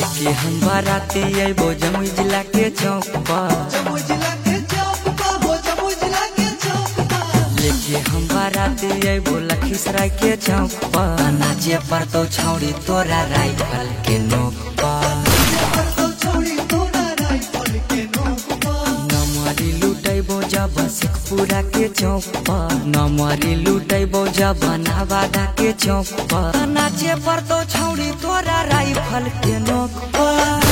लेके हम बाराती अबो जमुई जिला के चौक पर। लेके हम बाराती अबो लखीसराय के चौक पर। नाचे पर तो छौड़ी तोरा राइफल के नोक पर। नमरी लुटैबो जब शेखपुरा के चौक पर। नमरी लुटैबो जब नवादा के चौक पर। नाचे पर तो छौड़ी तोरा राइफल के नोक पर।